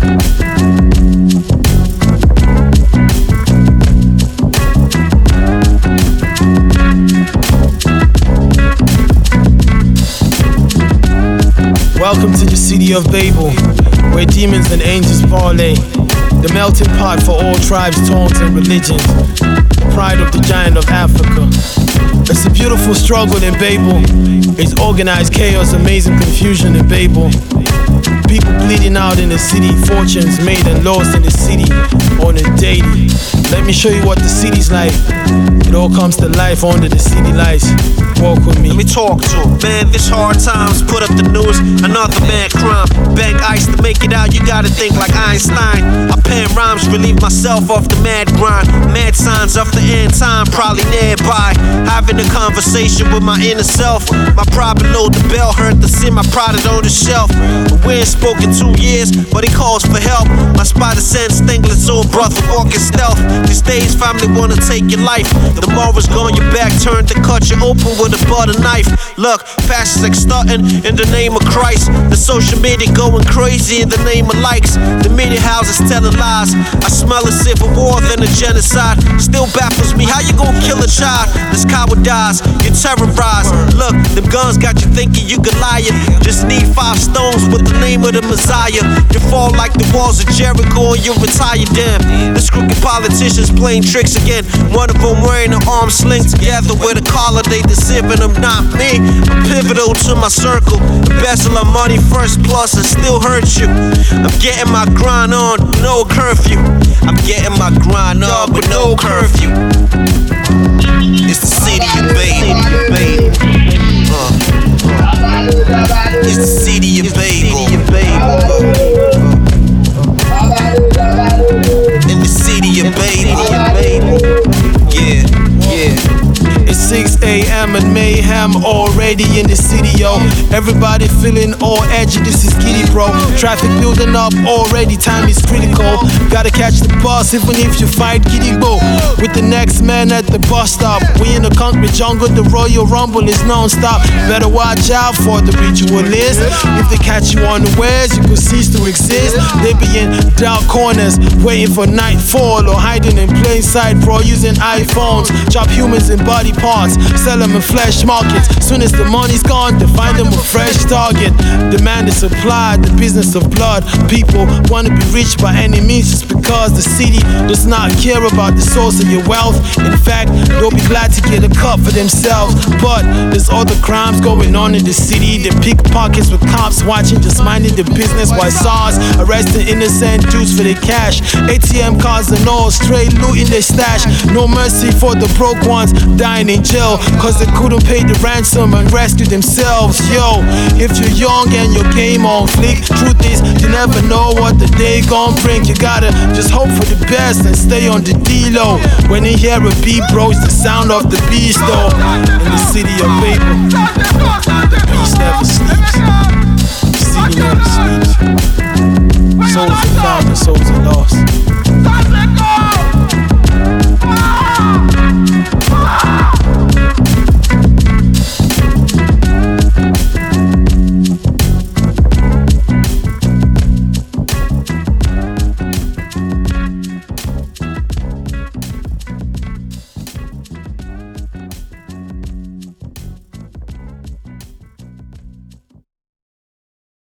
Welcome to the city of Babel, where demons and angels parlay. The melting pot for all tribes, tones and religions. The pride of the giant of Africa. It's a beautiful struggle in Babel. It's organized chaos, amazing confusion in Babel. People bleeding out in the city, fortunes made and lost in the city on a daily. Let me show you what the city's like. It all comes to life under the city lights. Walk with me. Let me talk to him. Man, this hard times, put up the news, another man crime. Bank ice to make it out, you gotta think like Einstein. I pen rhymes, relieve myself off the mad grind. Mad signs of the end time, probably nearby. Having a conversation with my inner self. My pride below the bell, hurt to see my product on the shelf. We ain't spoken 2 years, but he calls for help. My spider sense, Stingler's old brother walking stealth. These days, family wanna take your life. The morrow's gone, your back turned to cut you open with a butter knife. Look, passion's like stunting in the name of Christ. The social media going crazy in the name of likes. The media houses telling lies. I smell a civil war than a genocide. Still baffles me, how you gonna kill a child? This coward dies, you're terrorized. Look, them guns got you thinking you Goliath. Just need 5 stones with the name of the Messiah. You fall like the walls of Jericho and you retire, damn. This crooked politicians playing tricks again. One of them wearing an arm sling together with a collar, they deceiving them, not me. I'm pivotal to my circle. Embezzle of money first plus and still hurt you. I'm getting my grind on, no curfew. I'm getting my grind on with no curfew. It's the city of Babel. It's the city of Babel. In the city of Babel. Yeah. It's 6 a.m. and mayhem already in the city, yo. Everybody feeling all edgy, this is giddy, bro. Traffic building up already, time is critical. Gotta catch the bus even if you fight giddy, bro. With the next man at the bus stop. We in the concrete jungle, the Royal Rumble is non-stop. Better watch out for the ritualists. If they catch you unawares, you could cease to exist. They be in dark corners, waiting for nightfall, or hiding in plain sight, bro, using iPhones. Chop humans in body parts, sell them in flesh markets. Soon as the money's gone, they find them a fresh target. Demand is supply, the business of blood. People wanna be rich by any means just because the city does not care about the source of your wealth. In fact, they'll be glad to get a cut for themselves. But there's other crimes going on in the city. They pickpockets with cops watching, just minding their business while SARS arresting innocent dudes for their cash. ATM cards and all, straight looting their stash. No mercy for the broke ones dying in jail cause they couldn't pay the ransom and rescue themselves. Yo, if you're young and your game on fleek, truth is you never know what the day gon' bring. You gotta just hope for the best and stay on the D-low. When you hear a beat, bro, it's the sound of the beast, though. In the city of Babel, the beast never sleeps. The city never sleeps. Souls are found and souls are lost.